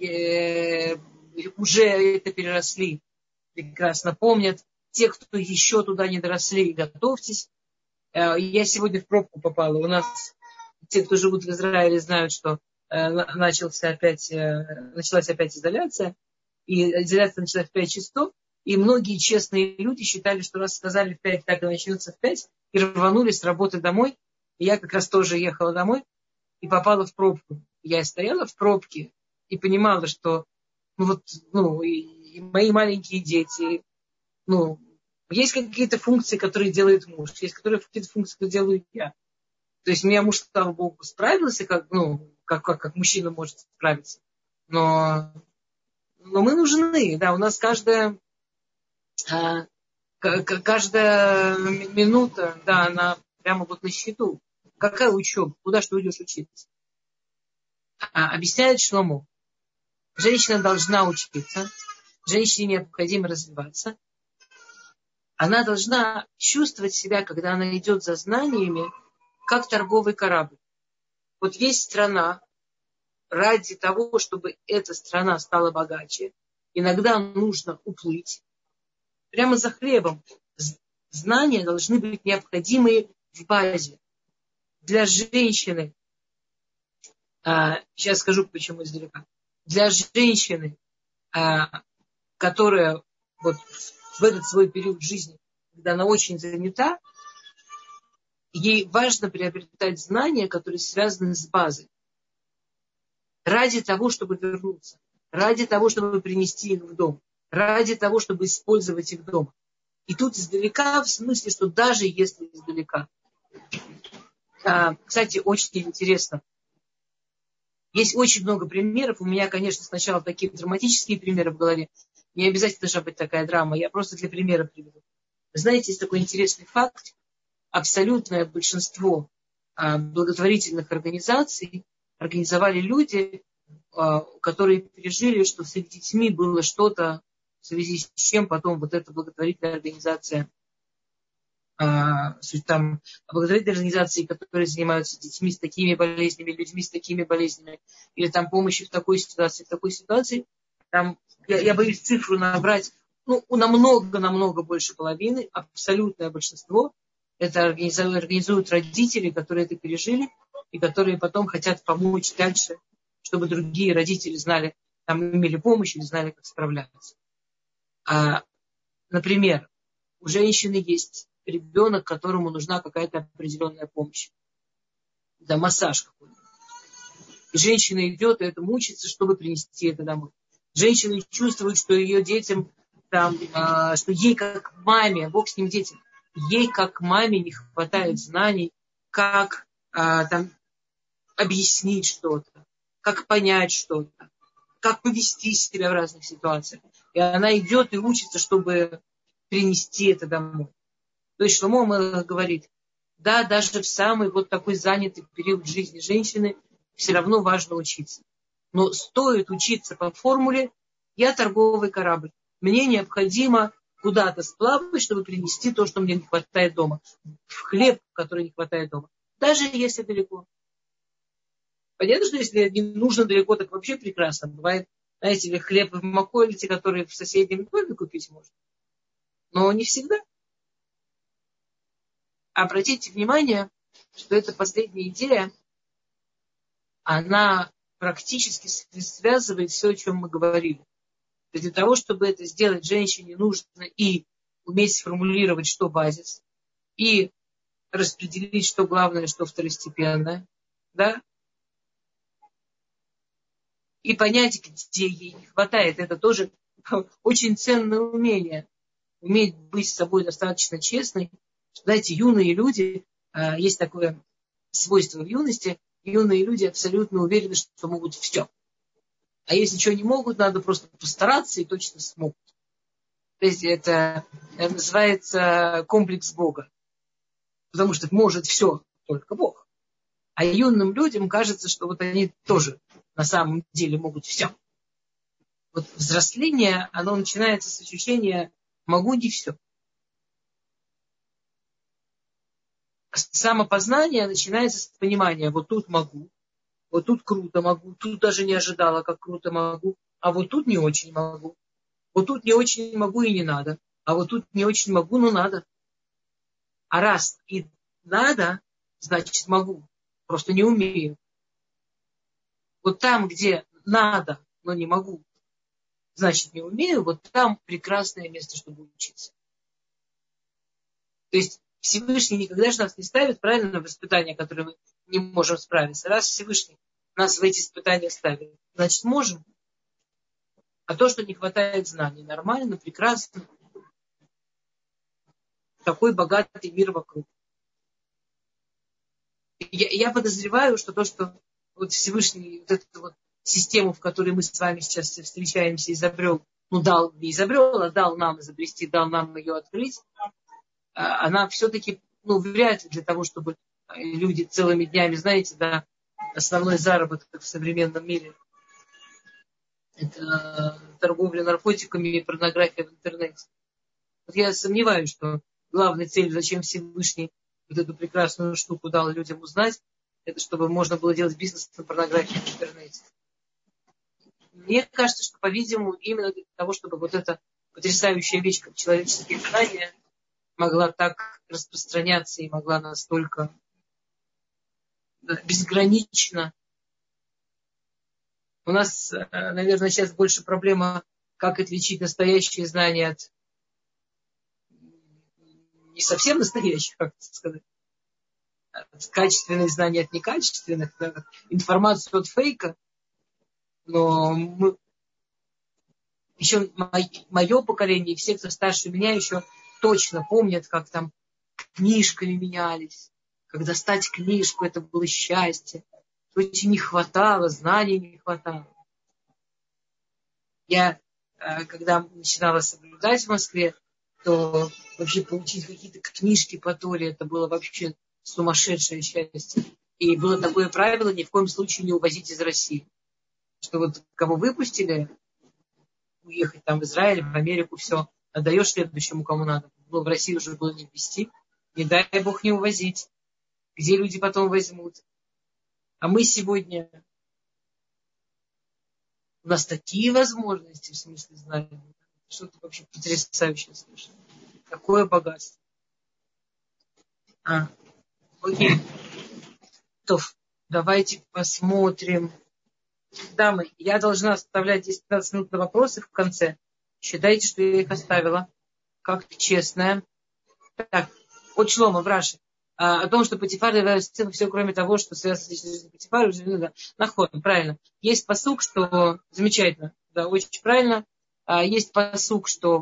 уже это переросли, прекрасно помнят. Те, кто еще туда не доросли, готовьтесь. Я сегодня в пробку попала. У нас те, кто живут в Израиле, знают, что началась опять изоляция. И изоляция началась в 5 часов. И многие честные люди считали, что раз сказали в 5, так и начнется в 5. И рванули с работы домой. И я как раз тоже ехала домой и попала в пробку. Я стояла в пробке и понимала, что и мои маленькие дети, есть какие-то функции, которые делает муж, есть какие-то функции, которые делаю я. То есть у меня муж, слава Богу, справился, как мужчина может справиться. Но мы нужны, да, у нас каждая минута, да, она прямо вот на счету. Какая учеба? Куда что уйдешь учиться? Объясняет Шломо. Женщина должна учиться, женщине необходимо развиваться. Она должна чувствовать себя, когда она идет за знаниями, как торговый корабль. Вот есть страна, ради того, чтобы эта страна стала богаче, иногда нужно уплыть. Прямо за хлебом. Знания должны быть необходимые в базе. Для женщины, сейчас скажу, почему издалека. Для женщины, которая вот в этот свой период жизни, когда она очень занята, ей важно приобретать знания, которые связаны с базой. Ради того, чтобы вернуться. Ради того, чтобы принести их в дом. Ради того, чтобы использовать их дома. И тут издалека, в смысле, что даже если издалека. Кстати, очень интересно. Есть очень много примеров. У меня, конечно, сначала такие драматические примеры в голове. Не обязательно должна быть такая драма. Я просто для примера приведу. Вы знаете, есть такой интересный факт. Абсолютное большинство благотворительных организаций организовали люди, которые пережили, что с их детьми было что-то, в связи с чем потом вот эта благотворительная организация, там благотворительные организации, которые занимаются детьми с такими болезнями, людьми с такими болезнями, или там помощи в такой ситуации, там, я боюсь цифру набрать, намного больше половины, абсолютное большинство, это организуют родители, которые это пережили, и которые потом хотят помочь дальше, чтобы другие родители знали, там имели помощь или знали, как справляться. Например, у женщины есть ребенок, которому нужна какая-то определенная помощь. Да, массаж какой-то. И женщина идет и этому учится, чтобы принести это домой. Женщина чувствует, что ее детям, что ей как маме, Бог с ним детям, ей как маме не хватает знаний, как объяснить что-то, как понять что-то, как повести себя в разных ситуациях. И она идет и учится, чтобы принести это домой. То есть Шломо Амелех говорит, да, даже в самый вот такой занятый период жизни женщины все равно важно учиться. Но стоит учиться по формуле «я торговый корабль». Мне необходимо куда-то сплавать, чтобы принести то, что мне не хватает дома. В хлеб, который не хватает дома. Даже если далеко. Понятно, что если не нужно далеко, так вообще прекрасно. Бывает, Знаете ли, хлеб в Маколите, который в соседнем доме купить можно. Но не всегда. Обратите внимание, что эта последняя идея, она практически связывает все, о чем мы говорили. Для того, чтобы это сделать, женщине нужно и уметь сформулировать, что базис, и распределить, что главное, что второстепенное, да? И понять, где ей не хватает. Это тоже очень ценное умение. Уметь быть с собой достаточно честной. Знаете, юные люди, есть такое свойство в юности, юные люди абсолютно уверены, что могут все. А если ничего не могут, надо просто постараться и точно смогут. То есть это называется комплекс Бога. Потому что может все только Бог. А юным людям кажется, что вот они тоже на самом деле могут все. Вот взросление, оно начинается с ощущения «могу не все». Самопознание начинается с понимания «вот тут могу», «вот тут круто могу», «тут даже не ожидала, как круто могу», «а вот тут не очень могу», «вот тут не очень могу и не надо», «а вот тут не очень могу, но надо». А раз и надо, значит могу, просто не умею. Вот там, где надо, но не могу, значит не умею, вот там прекрасное место, чтобы учиться. То есть Всевышний никогда же нас не ставит, правильно, в испытания, которые мы не можем справиться. Раз Всевышний нас в эти испытания ставит, значит можем. А то, что не хватает знаний, нормально, прекрасно. Такой богатый мир вокруг. Я подозреваю, что то, что вот Всевышний, вот эту вот систему, в которой мы с вами сейчас встречаемся, изобрел, не изобрел, а дал нам изобрести, дал нам ее открыть, она все-таки, вряд ли для того, чтобы люди целыми днями, знаете, да, основной заработок в современном мире – это торговля наркотиками и порнография в интернете. Вот я сомневаюсь, что главная цель, зачем Всевышний вот эту прекрасную штуку дал людям узнать, это чтобы можно было делать бизнес на порнографии в интернете. Мне кажется, что, по-видимому, именно для того, чтобы вот эта потрясающая вещь, как человеческие знания, могла так распространяться и могла настолько безгранично. У нас, наверное, сейчас больше проблема, как отличить настоящие знания от не совсем настоящих, как сказать, от качественных знаний от некачественных, да, информацию от фейка. Но еще мое поколение, все, кто старше меня, еще точно помнят, как там книжками менялись. Как достать книжку, это было счастье. Очень не хватало, знаний не хватало. Я, когда начинала соблюдать в Москве, то вообще получить какие-то книжки по Торе, это было вообще сумасшедшее счастье. И было такое правило, ни в коем случае не увозить из России. Что вот кого выпустили, уехать там в Израиль, в Америку, все, отдаешь следующему, кому надо. Но в России уже было не везти. Не дай Бог не увозить. Где люди потом возьмут? А мы сегодня... У нас такие возможности, в смысле знаний. Что-то вообще потрясающее совершенно. Какое богатство. Окей. То, давайте посмотрим. Дамы, я должна оставлять 10-15 минут на вопросы в конце. Считайте, что я их оставила. Как честная. Так, от Шлома в Раши. О том, что Потифар является сыном, все кроме того, что связано с личной жизнью Потифара, уже находим. Правильно. Есть пасук, что... Замечательно. Да, очень правильно. Есть пасук, что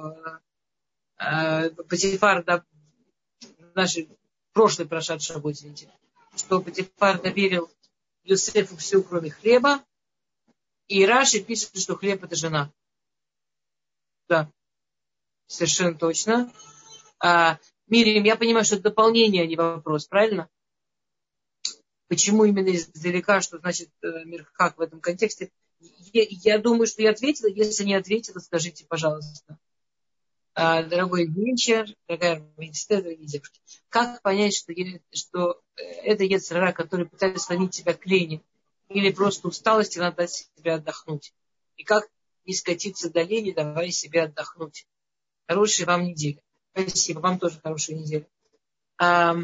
Потифар, да, в нашей прошлой прошедшей работе, извините, что Потифар доверил Йосефу все, кроме хлеба. И Раши пишет, что хлеб – это жена. Да, совершенно точно. Мирим, я понимаю, что это дополнение, а не вопрос, правильно? Почему именно издалека, что значит мирхак в этом контексте? Я думаю, что я ответила. Если не ответила, скажите, пожалуйста. Дорогой вечер, дорогая медсестра, дорогие девушки. Как понять, что это ецер ара, который пытается склонить тебя к лени, или просто усталости, надо дать себе отдохнуть? И как не скатиться до лени, давая себе отдохнуть. Хорошей вам недели. Спасибо. Вам тоже хорошей недели. То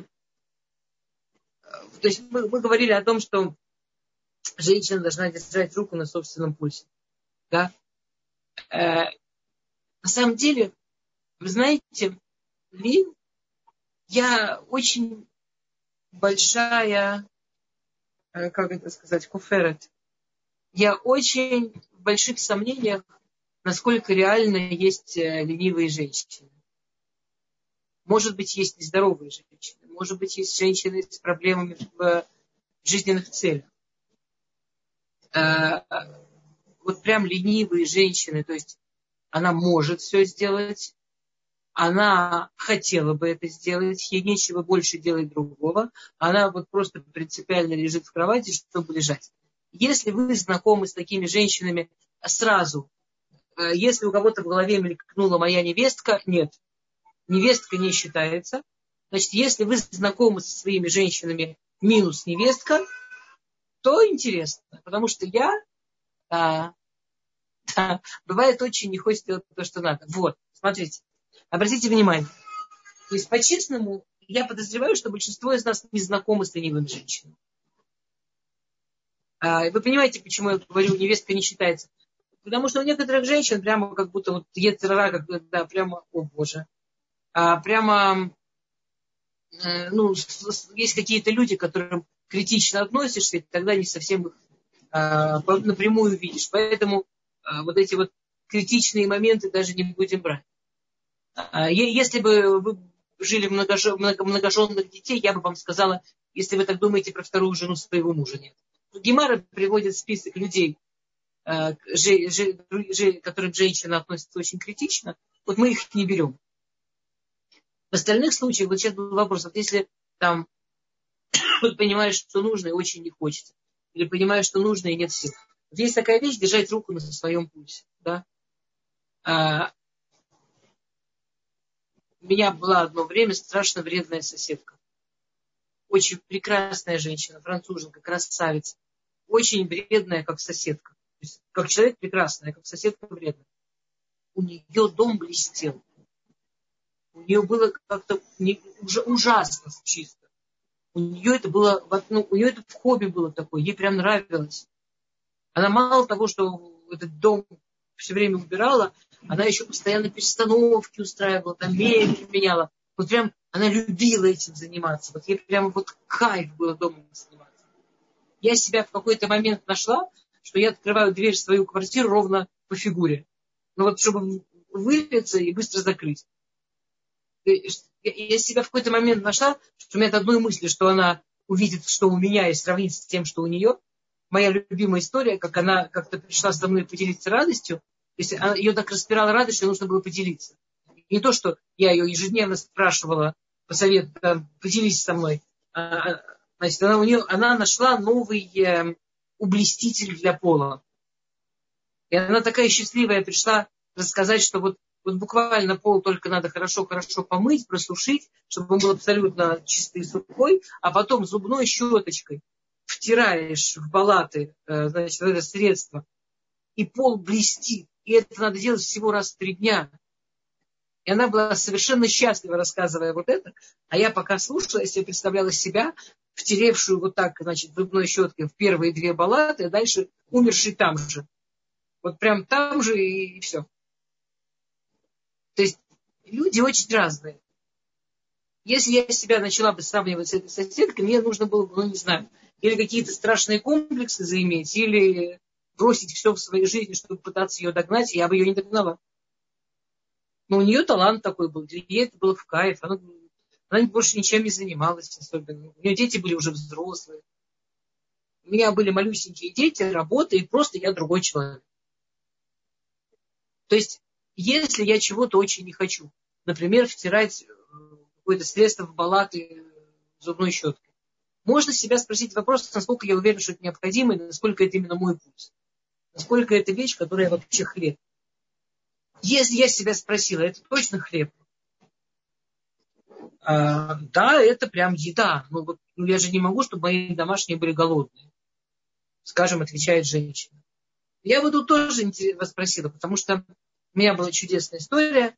есть мы говорили о том, что женщина должна держать руку на собственном пульсе. Да? На самом деле, вы знаете, я очень большая, как это сказать, куферет. Я очень в больших сомнениях, насколько реально есть ленивые женщины. Может быть, есть нездоровые женщины. Может быть, есть женщины с проблемами в жизненных целях. Вот прям ленивые женщины, то есть она может все сделать, она хотела бы это сделать, ей нечего больше делать другого, она вот просто принципиально лежит в кровати, чтобы лежать. Если вы знакомы с такими женщинами сразу, если у кого-то в голове мелькнула моя невестка, нет, невестка не считается. Значит, если вы знакомы со своими женщинами минус невестка, то интересно, потому что бывает очень не хочет делать то, что надо. Вот, смотрите, обратите внимание. То есть, по-честному, я подозреваю, что большинство из нас не знакомы с ленивыми женщинами. Вы понимаете, почему я говорю, невестка не считается? Потому что у некоторых женщин прямо как будто вот ецер-ара, как, да, прямо, о боже, прямо, есть какие-то люди, к которым критично относишься, и тогда не совсем их напрямую видишь. Поэтому вот эти вот критичные моменты даже не будем брать. Если бы вы жили в многоженных детей, я бы вам сказала, если вы так думаете про вторую жену своего мужа, нет. Гемара приводит список людей, к которым женщина относится очень критично, вот мы их не берем. В остальных случаях, вот сейчас был вопрос, вот если там вот понимаешь, что нужно и очень не хочется, или понимаешь, что нужно и нет сил. Вот есть такая вещь, держать руку на своем пульсе. Да? У меня была одно время страшно вредная соседка. Очень прекрасная женщина, француженка, красавица. Очень вредная, как соседка. То есть, как человек прекрасная, как соседка вредная. У нее дом блестел. У нее было как-то ужасно чисто. У нее это было, у нее это в хобби было такое, ей прям нравилось. Она мало того, что этот дом все время убирала, она еще постоянно перестановки устраивала, там мебель меняла. Вот прям она любила этим заниматься. Вот ей прямо вот кайф было дома заниматься. Я себя в какой-то момент нашла, что я открываю дверь в свою квартиру ровно по фигуре. Ну вот чтобы вылиться и быстро закрыть. Я себя в какой-то момент нашла, что у меня от одной мысли, что она увидит, что у меня, и сравнит с тем, что у нее. Моя любимая история, как она как-то пришла со мной поделиться радостью. То есть ее так распирала радость, что нужно было поделиться. Не то, что я ее ежедневно спрашивала, поделись со мной. Значит, она нашла новый ублеститель для пола. И она такая счастливая пришла рассказать, что вот буквально пол только надо хорошо-хорошо помыть, просушить, чтобы он был абсолютно чистый и сухой, а потом зубной щеточкой втираешь в балаты, значит, это средство, и пол блестит. И это надо делать всего раз в 3 дня. И она была совершенно счастлива, рассказывая вот это. А я пока слушала, я себе представляла себя, втеревшую вот так, значит, зубной щеткой в первые 2 балаты, а дальше умерший там же. Вот прям там же и все. То есть люди очень разные. Если я себя начала бы сравнивать с этой соседкой, мне нужно было бы, не знаю, или какие-то страшные комплексы заиметь, или бросить все в своей жизни, чтобы пытаться ее догнать, я бы ее не догнала. Но у нее талант такой был, ей это было в кайф. Она больше ничем не занималась особенно. У нее дети были уже взрослые. У меня были малюсенькие дети, работа, и просто я другой человек. То есть, если я чего-то очень не хочу, например, втирать какое-то средство в балаты зубной щеткой, можно себя спросить вопрос, насколько я уверен, что это необходимо, и насколько это именно мой пульс. Насколько это вещь, которая вообще хлеб. Если я себя спросила, это точно хлеб? Да, это прям еда. Но я же не могу, чтобы мои домашние были голодные. Скажем, отвечает женщина. Я бы тут тоже вас спросила, потому что у меня была чудесная история.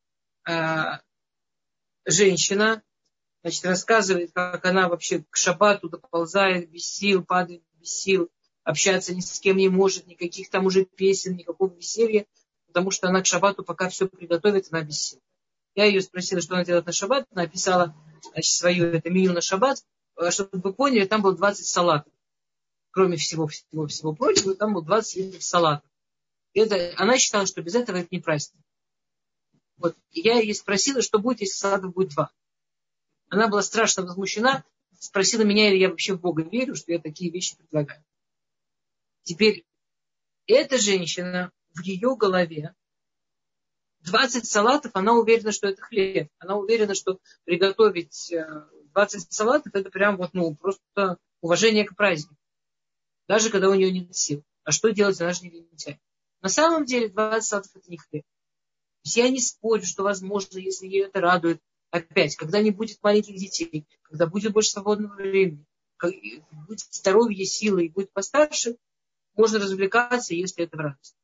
Женщина, значит, рассказывает, как она вообще к шаббату доползает без сил, падает без сил, общаться ни с кем не может, никаких там уже песен, никакого веселья, потому что она к шаббату, пока все приготовит, она без сил. Я ее спросила, что она делает на шаббат. Она описала, значит, свое это меню на шаббат. Чтобы вы поняли, там было 20 салатов. Кроме всего прочего, там было 20 видов салатов. Она считала, что без этого это не праздник. Вот. Я ее спросила, что будет, если салатов будет 2. Она была страшно возмущена, спросила меня, или я вообще в Бога верю, что я такие вещи предлагаю. Теперь, эта женщина, в ее голове 20 салатов, она уверена, что это хлеб. Она уверена, что приготовить 20 салатов, это прям вот, просто уважение к празднику. Даже когда у нее нет сил. А что делать, она же не лентяй. На самом деле 20 салатов это не хлеб. То есть я не спорю, что возможно, если ее это радует, опять, когда не будет маленьких детей, когда будет больше свободного времени, будет здоровье, силы и будет постарше, можно развлекаться, если это в радость.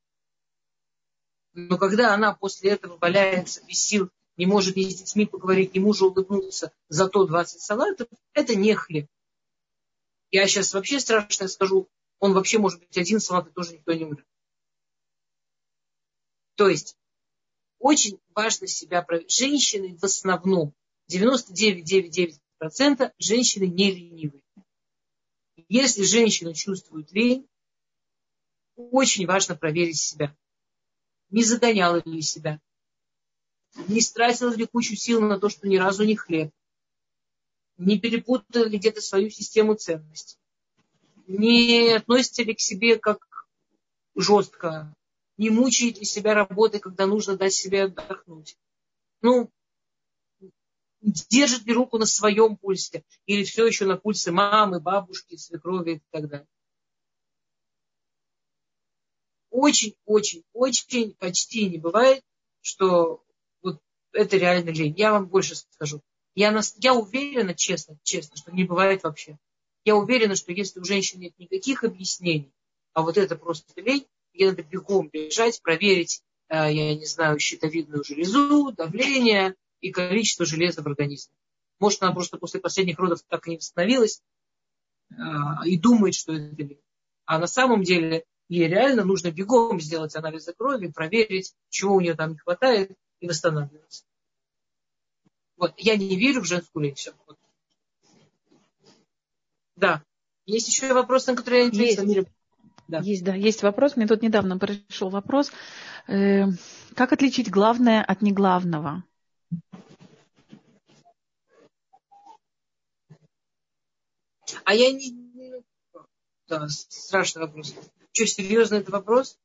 Но когда она после этого валяется без сил, не может ни с детьми поговорить, ни мужу улыбнуться, зато 20 салатов, это не хлеб. Я сейчас вообще страшно скажу, он вообще может быть один салат, и тоже никто не умрет. То есть, очень важно себя проверить. Женщины в основном, 99,99% женщины не ленивые. Если женщина чувствует лень, очень важно проверить себя. Не загоняла ли себя, не стратила ли кучу сил на то, что ни разу не хлеб, не перепутала ли где-то свою систему ценностей, не относится ли к себе как жестко, не мучает ли себя работой, когда нужно дать себе отдохнуть. Держит ли руку на своем пульсе или все еще на пульсе мамы, бабушки, свекрови и так далее. Очень, очень, очень почти не бывает, что вот это реально лень. Я вам больше скажу. Я уверена, честно, что не бывает вообще. Я уверена, что если у женщин нет никаких объяснений, а вот это просто лень, ей надо бегом бежать, проверить, я не знаю, щитовидную железу, давление и количество железа в организме. Может, она просто после последних родов так и не восстановилась и думает, что это лень. А на самом деле ей реально нужно бегом сделать анализы крови, проверить, чего у нее там не хватает, и восстанавливаться. Вот. Я не верю в женскую лень. Все. Вот. Да. Есть еще вопросы, на которые я не ответила? Да. Есть вопрос. Мне тут недавно пришел вопрос. Как отличить главное от неглавного? А я не... Да, страшный вопрос. Что, серьезно это вопрос?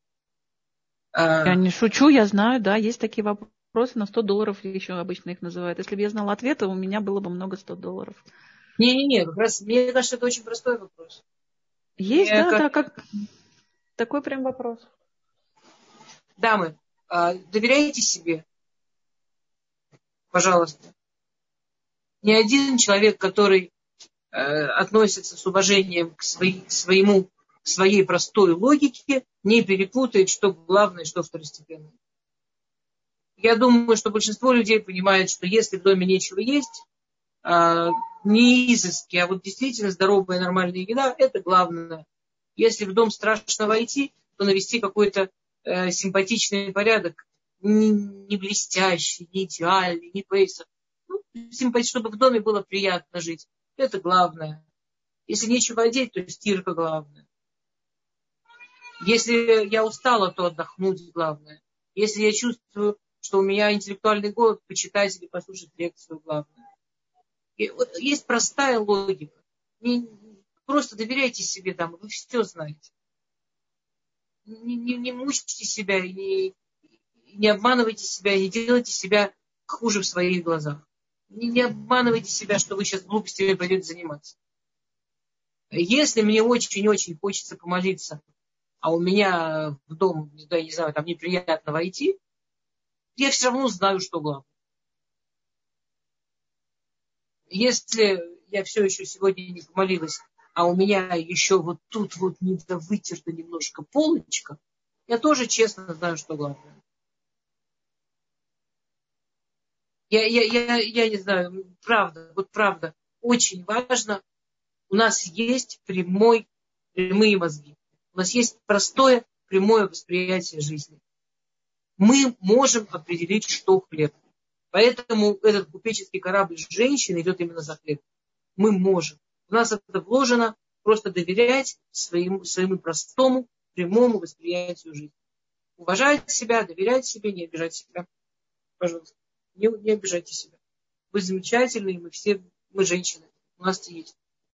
Я не шучу, я знаю, да, есть такие вопросы на $100 еще обычно их называют. Если бы я знала ответы, у меня было бы много $100. Не, как раз, мне кажется, это очень простой вопрос. Есть, как такой прям вопрос. Дамы, доверяйте себе, пожалуйста. Ни один человек, который относится с уважением к своей простой логике, не перепутает, что главное, что второстепенное. Я думаю, что большинство людей понимает, что если в доме нечего есть, не изыски, а вот действительно здоровая нормальная еда, это главное. Если в дом страшно войти, то навести какой-то симпатичный порядок, не блестящий, не идеальный, не пейсер. Чтобы в доме было приятно жить. Это главное. Если нечего одеть, то стирка главное. Если я устала, то отдохнуть главное. Если я чувствую, что у меня интеллектуальный голод, почитать или послушать лекцию главное. Есть простая логика. Просто доверяйте себе, там, вы все знаете. Не мучите себя, не обманывайте себя, не делайте себя хуже в своих глазах. Не обманывайте себя, что вы сейчас глупостями пойдете заниматься. Если мне очень-очень хочется помолиться, а у меня в дом, я не знаю, там неприятно войти, я все равно знаю, что главное. Если я все еще сегодня не помолилась, а у меня еще вот тут вот недовытерта немножко полочка, я тоже честно знаю, что главное. Я не знаю, правда, вот правда, очень важно, у нас есть прямые мозги, у нас есть простое, прямое восприятие жизни. Мы можем определить, что хлеб. Поэтому этот купеческий корабль женщин идет именно за хлеб. Мы можем. У нас это вложено просто доверять своему простому, прямому восприятию жизни. Уважать себя, доверять себе, не обижать себя. Пожалуйста, не обижайте себя. Вы замечательные, мы женщины. У нас есть.